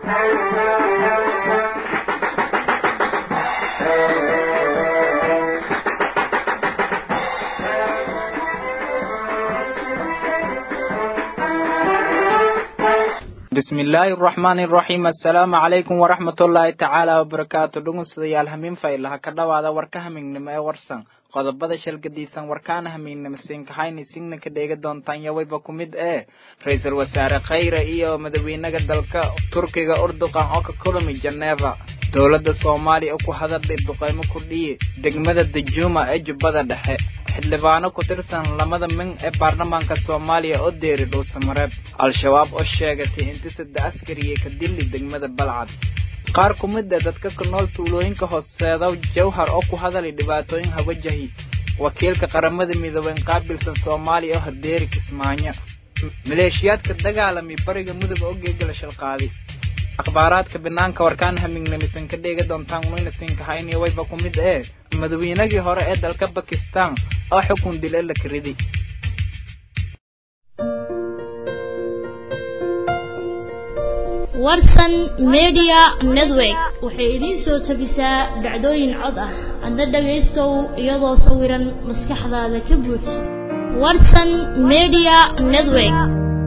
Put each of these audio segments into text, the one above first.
بسم الله الرحمن الرحيم السلام عليكم ورحمة الله تعالى وبركاته دغسديال همين فايلها كدhawaada warka hamingnimo ee warsan qodobada shil gadiisan warkaan hamingnimo siin kahayni sinna ka dheega doontaan yawayba kumid ra'iisul wasaare Khayre iyo madaxweynaha dalka Turkiga Erdogan oo ka kulmay Geneva dawladda Soomaaliya ku hadalay duqeymo ku dhiyay degmada Dajuma ee Jubbada Dhexe xildhibaano ku tirsan lamada min ee baarlamaanka Soomaaliya oo deeray Dhuusamareeb al-shabaab oo sheegatay in saddex askari ka dilay degmada Balcad qaar kumid ah dadka ku nool tuulooyinka hooseeda Jowhar oo ku hadalay dhibaatooyin hawajahi wakiilka qaramada midoobay qaabilsan Soomaaliya oo hadeeri Kismaayo maleeshiyaadka dagaalamay bariga mudug oo geegala shilqaaday akhbaaraadka banaanka warkaan hamingnimisan ka dheega doontaan wayna siin kahayni wayba kumid madaxweynihii hore ee dalka Pakistan oo xukun dil la kariday warsan media network waxay idin soo tabisaa dhacdooyin cod ah anda dhageystow iyadoo sawiran maskaxdaada ka buux warsan media network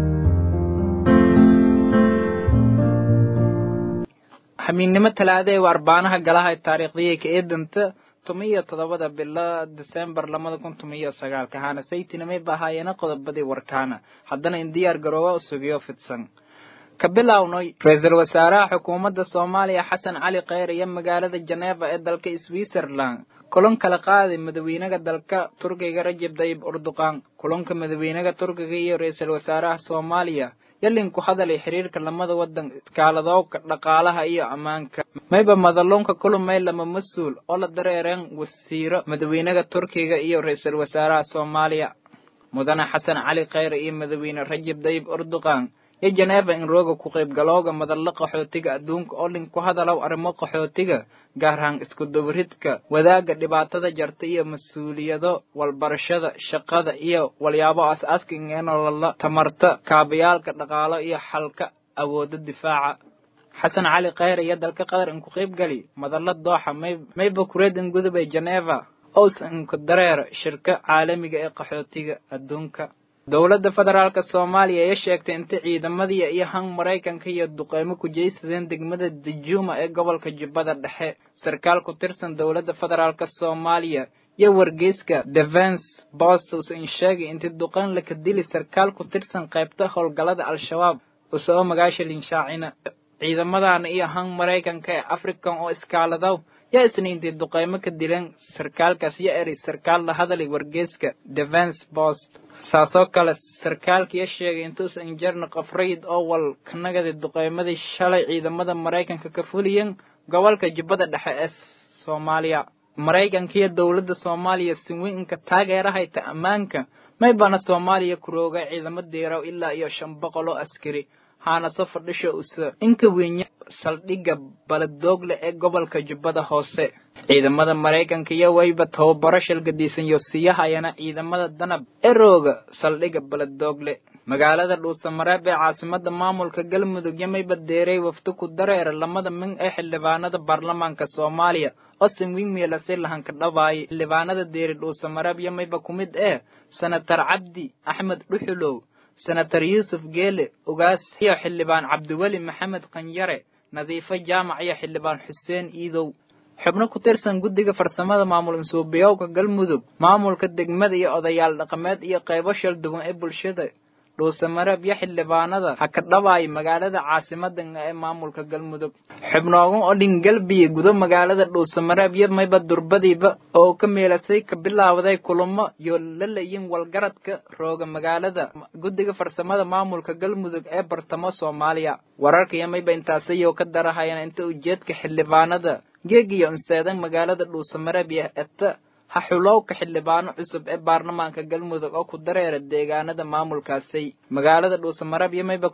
haminimo talaade ee warbaanaha galaha taariikhdii ka eedanta 17 bila December 2019 kahana saytinimay baahayna qodobadii warkaana haddana in diyaar garoowa u sugiyo fidsan kabilaawnay ra'iisul wasaaraha xukuumadda Soomaaliya Xasan Cali Khayre iyo magaalada Geneva ee dalka Switzerland kulan kala qaaday madaxweynaha dalka Turkiga Rajab Tayyip Erdogan kulanka madaxweynaha Turkiga iyo ra'iisul wasaaraha Soomaaliya yalin ku hadalay xiriirka lamada wadan iskaaladooka dhaqaalaha iyo ammaanka mayba madalonka kulmay lama mas'uul oo la dareereen wasiiro madaxweynaha Turkiga iyo ra'iisul wasaaraha Soomaaliya mudane Xasan Cali Khayre iyo madaxweyne Rajab Tayyip Erdogan ee Geneva in rooga ku qayb galooga madal qaxootiga adduunka oo lin ku hadalaw arrimo qaxootiga gaar ahaan isku dawridka wadaaga dhibaatada jarta iyo mas'uuliyado walbarashada shaqada iyo walyaabo aas-aaska in la tamarta kaabayaalka dhaqaale iyo xalka awoodda difaaca Xasan Cali Khayre iyo dalka Qatar in ku qayb gali madal Dooxa mayba kureed in gudubay Geneva oo san ku dareer shirka caalamiga ee qaxootiga adduunka dawladda federaalka Soomaaliya ay sheegtay in ciidamadii iyo han Mareykanka iyo duqeymo ku jeeysadeen degmada Dajuma ee gobolka Jubbada Dhexe sarkaal ku tirsan dawladda federaalka Soomaaliya iyo wargeyska Defense Post in sheegay in duqeyn la ka dilay sarkaal ku tirsan qaybta howlgalada al-shabaab oo soo magaashay linshaacina ciidamadan iyo han Mareykanka ee African oo iskaaladaw ya isniintii duqeymo ka dileen sarkaalkaas iyo eri sarkaal la hadalay wargeyska Defense Post saasoo kale sarkaalkii sheegay intuu injarna qafrayd oo wal kanagada duqeymadii shalay ciidamada Mareykanka ka fuliyeen gobolka Jubbada Dhexe ee Soomaaliya Mareykanka iyo dawladda Soomaaliya si weyn ka taageerayta ammaanka maybana Soomaaliya ku roogay ciidamo deeraw ilaa iyo 500 oo askari hana soo fadhisho inka weyn saldhiga baladoogle ee gobolka Jubbada Hoose ciidamada Mareykanka iyo wayba tababaro shil gadiisan iyo siyahayana ciidamada danab ee rooga saldhiga baladoogle magaalada Dhuusamareeb ee caasimadda maamulka Galmudug yamayba deeray wafdu ku dareer lamada min ee xildhibaanada baarlamaanka Soomaaliya oo sinwiin meelasay lahan ka dhawaay xildhibaanada deeray Dhuusamareeb yamayba kumid senator Cabdi Axmed Dhuxulow senator Yusuf Geele ugaas iyo xildhibaan Cabdiwali Maxamed Qanyare nadiifa jaamac iyo xildhibaan Xuseen Iidow xubno ku tirsan guddiga farsamada maamulka Suubiyoowka Galmudug maamulka degmada iyo odayaal dhaqameed iyo qaybo shil duwan ee bulshada Dhuusamareeb iyo xildhibaanada ha ka dhawaay magaalada caasimadda ee maamulka Galmudug xubnoogan oo dhingalbiye gudo magaalada Dhuusamareeb iyo mayba durbadiiba oo ka meelasay ka bilaawday kulamo iyo lalayin walgaradka rooga magaalada guddiga farsamada maamulka Galmudug ee bartamo Soomaaliya wararka iyo mayba intaasay ka darahayaan inta ujeedka xildhibaanada geegiyo inseedan magaalada Dhuusamareeb iyo ha xulowka xildhibaano cusub ee baarlamaanka Galmudug oo ku dareera deegaanada maamulkaasi magaalada Dhuusamareeb yamayba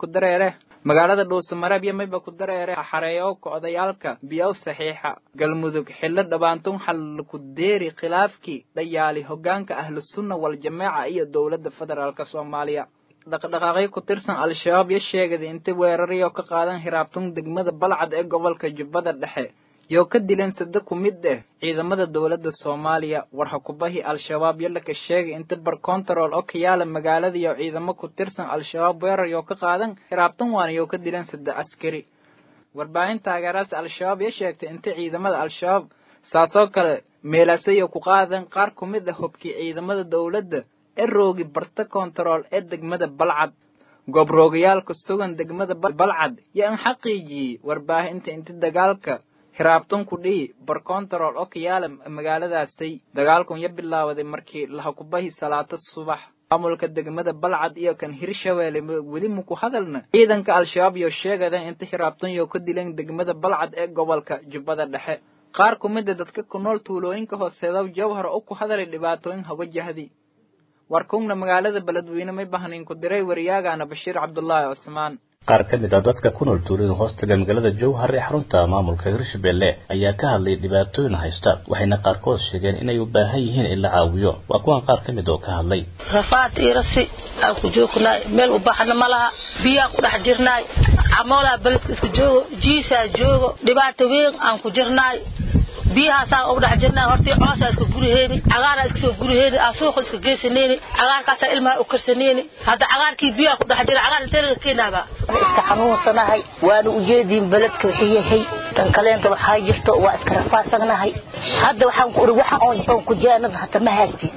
ku dareere xareeyo ka odayaalka biyow saxiixa Galmudug xillo dhabaantun xal ku deeri khilaafkii dhayaali hogaanka ahlu sunna wal jamaa iyo dawladda federaalka Soomaaliya dhaqdhaqaaqyo ku tirsan al-shabaab iyo sheegay inta weeraryo ka qaadan hiraabtun degmada balcad ee gobolka jubbada dhexe iyo ka dileen saddex ku mid ah ciidamada dawladda Soomaaliya war xukubahi al-shabaab iyo la ka sheegay inta bar control oo ka yaala magaalada iyo ciidamo ku tirsan al-shabaab weeraryo ka qaadan hiraabtun waan iyo ka dileen saddex askari warbaahin taageeraas al-shabaab iyo sheegtay inta ciidamada al-shabaab saasoo kale meelasay ku qaadan qaar ku mid ah hubkii ciidamada dawladda ee roogi barta control ee degmada balcad gobroogyaalka sugan degmada balcad iyo in xaqiijiyay warbaahinta inta dagaalka hiraabtan ku dhii bar control oo ka yaala magaaladaasay dagaalkan ya bilaawaday markii la hukubahi salaata subax amulka degmada balcad iyo kan hirshabeelle weli mu ku hadalna ciidanka al-shabaab iyo sheegada inta hiraabtan iyo ka dileen degmada balcad ee gobolka jubbada dhexe qaar ku mid ah dadka ku nool tuulooyinka hooseeda jawhar oo ku hadalay dhibaatooyin hawajahdi warkuna magaalada beledweyne may bahnayn ku diray wariyagana Bashiir Cabdullaahi Usmaan qaar ka mid ah dadka ku nool tuulooyinka hoostaga magaalada Jowhar ee xarunta maamulka Hirshabeelle ayaa ka hadlay dhibaatooyin haysta waxayna qaarkood sheegeen inay u baahan yihiin in la caawiyo waa kuwan qaar ka mid oo ka hadlay rafaad irasi aan ku joognaa meel u baahan malaha biyo ku dhex jirnaa amoola beledka iska joogo jiisa joogo dhibaato weyn aan ku jirnaa biyaha saa u dhex jirnaa hortii coosa iska guriheeni cagaar iska soo guriheeni asuuq iska geesaneeni cagaarkaas ilmaha u karsaneeni hada cagaarkii biyaha ku dhex jira cagaar inteeda keenaba iska xanuunsanahay waana u jeedin beledka wixii yahay tan kaleenta waxa jirto waa iska rafaasanahay hadda waxaan ku urig waxa oo ku jeenad hata ma haasti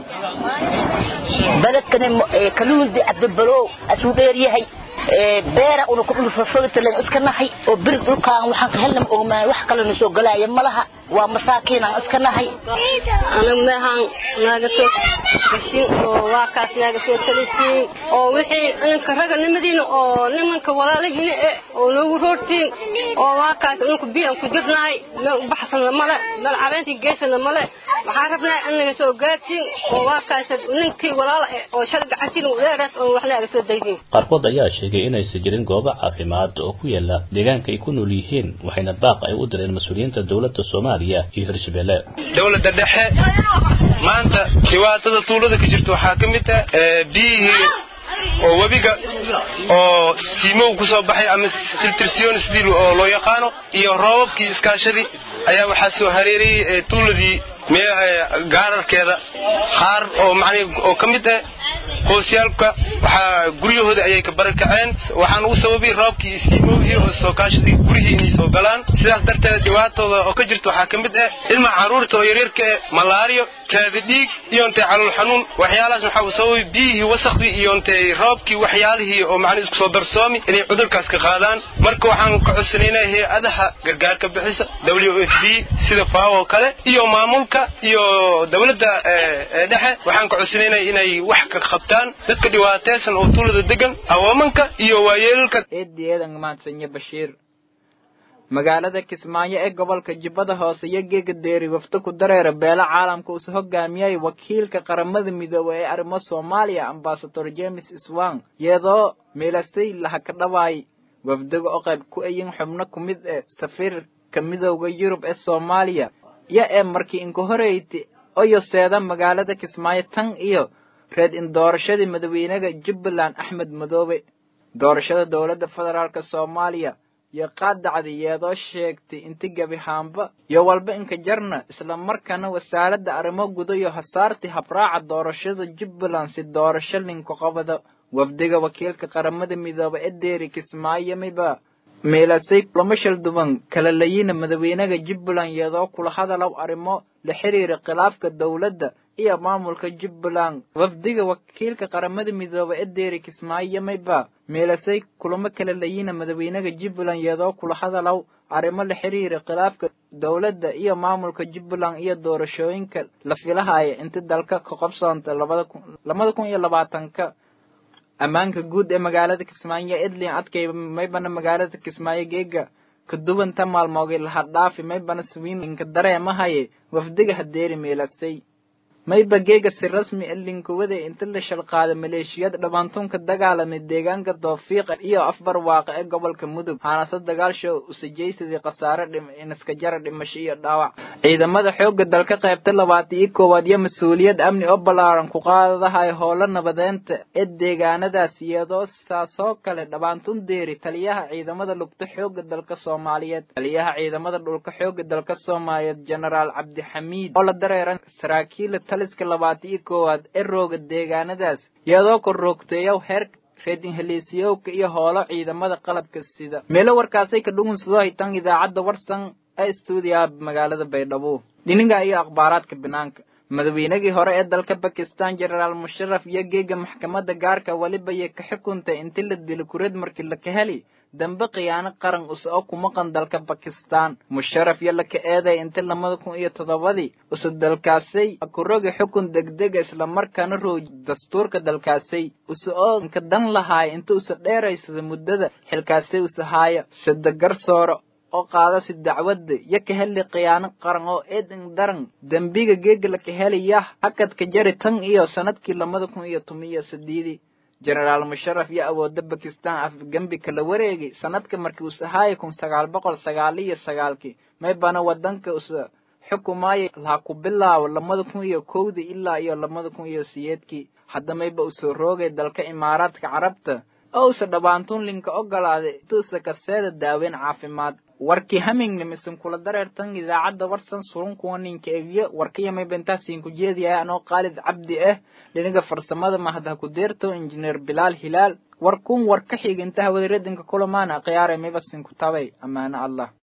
beledkan kaluundi abdulbalow asuu dheer yahay beera uu ku dhulfafagtay iska nahay oo bir dhulkaan waxaan ka helnaa oo ma wax kale soo galaya malaha waa masaakiin aan iska nahay ana meehan naaga soo gashin oo waa kaas naaga soo talisay oo wixii anka raga nimadiina oo nimanka walaalihiin oo lagu roortiin oo waa kaas anku biyan ku jirnay baxsan mala dal calanti geesana mala waxa rabnaa anaga soo gaartiin oo waa kaas ninkii walaal oo sharci gacantiin u dheeras oo wax naaga soo dayeen qaarkood ayaa sheegay inay jirin goobo caafimaad oo ku yaala deegaanka ay ku nool yihiin waxayna baaq ay u direen mas'uuliyiinta dawladda Soomaaliya iyo Hirshabeelle dawladda dhexe maanta dhibaatada tuulada ka jirto waxa ka mid ah biyihi oo wabiga oo siimow ku soo baxay ama filtration sidii oo loo yaqaano iyo roobkii iskaashadii ayaa waxa soo hareeriyay tuuladii gaararkeeda qaar oo macni oo ka mid ah qoysyaalka waxa guriyahooda ayay ka barakaceen waxaan ugu sababay roobkii siimow iyo soo kaashadii guriyihii inay soo galaan sidaas darteed dhibaatooda oo ka jirto waxa ka mid ah ilma caruurta oo yaryarka malaariyo kaadi dhiig iyo inta xanuun xanuun waxyaalahaas waxa uu sababay biyihii wasakhdii iyo inta roobkii waxyaalihii oo macni isku soo darsoomi inay cudurkaas ka qaadaan marka waxaan ka cusubnaynahay hay'adaha gargaarka bixisa WFP sida FAO kale iyo maamulka iyo dawladda dhexe waxaan ka cusubnaynahay inay wax ka qabtaan dadka dhibaataysan oo tuulada degan awaamanka iyo waayeelka eedeedan maadsanyo Bashiir magaalada Kismaayo ee gobolka Jubbada Hoose iyo geega deeri wafta ku dareera beela caalamka uu soo hogaamiyay wakiilka qaramada midoobay ee arrimaha Soomaaliya Ambassador James Iswang iyadoo meelasay la ka dhawaay wafdiga oo qayb ku ayin xubno ku mid ah safiirka midowga Yurub ee Soomaaliya ee markii in ka horeeyay oo seeda magaalada Kismaayo tan iyo reed in doorashadii madaxweynaha Jubbaland Axmed Madoobe doorashada dawladda federaalka Soomaaliya iyo qaadacdi iyadoo sheegtay inta gabi haamba iyo walba in ka jarna isla markaana wasaaradda arrimaha gudaha iyo hasaartii habraaca doorashada Jubbaland si doorasho linku qabado wafdiga wakiilka qaramada midoobay ee deeri Kismaayo miba meelasay kulmashal duban kala layina madaxweynaha Jubbaland iyadoo kula hadalay arrimo la xiriira khilaafka dawladda iyo maamulka Jubbaland wafdiga wakiilka qaramada midoobay ee deeri Kismaayo miba meelasay kulamo kala layina madaxweynaha Jubbaland iyadoo kula hadalay arrimo la xiriira khilaafka dawladda iyo maamulka Jubbaland iyo doorashooyinka la filahayo inta dalka ka qabsanta 2020 amaanka guud ee magaalada Kismaayo edlin adkay maybana magaalada Kismaayo geega ka duwanta maalmoogay la hadhaafi maybana suwiin inka dareemahay wafdiga hadeeri meelasay mayba geega si rasmi ah linkowada inta la shalqaada maleeshiyad dhabaantunka dagaalamay deegaanka Doofiiq iyo Afbarwaaqo ee gobolka Mudug haanasa dagaalsho u sajaysadii qasaare iska jara dhimasho iyo dhaawac ciidamada xoogga dalka qaybta 21 iyo mas'uuliyad amni oo balaaran ku qaadahay howlo nabadeynta ee deegaanadaas iyadoo saasoo kale dhabaantun deeri taliyaha ciidamada lugta xoogga dalka Soomaaliyeed taliyaha ciidamada dhulka xoogga dalka Soomaaliyeed General Cabdi Xamiid oo la dareeran saraakiil taliska 21 ee rooga deegaanadaas iyadoo ku roogteeyo heer reedin heliisiyowka iyo howlo ciidamada qalabka sida meelo warkaasay ka dhugunsado haytan idaacadda warsan ee stuudiga magaalada Baydhabo dhinaga iyo akhbaaraadka banaanka madaxweynihii hore ee dalka Pakistan General Musharraf iyo geega maxkamadda gaarka waliba ay ka xukuntay intii la dilay kureed markii la ka heli dambe qiyaano qaran oo ku maqan dalka Pakistan Musharraf iyo la ka eeday intii 2007 usoo dalkaasay ku rogi xukun degdeg isla markaana rooj dastuurka dalkaasay usoo ka dan lahaay inta usoo dheeraysay muddada xilkaasay usoo haaya saddex garsoor oo qaada si dacwad iyo ka heli qiyaano qaran oo eedan daran dambiga geega la ka helaya hakad ka jari tan iyo sanadkii 2018 General Musharraf iyo awoodda Pakistan Afgambi kala wareegay sanadka markii uu sahaay 1999 may bana wadanka usoo xukumayay la ku bilaabo 2001 ilaa iyo 2008 hadda mayba usoo roogay dalka Imaaraadka Carabta oo dhabaantun linka ogolaaday tuusa ka seeda daaweyn caafimaad warkii hamingne misan kula dareertan idaacadda warsan surun kuwa ninka eegyo warkiyamay bentaasiin ku jeediyay anoo Qaalid Cabdi dhinaga farsamada mahada ku deerto injineer Bilal Hilal warkun war ka xiginta hawada reedinka kulamaana qiyaare mayba sin ku tabay amaana Allah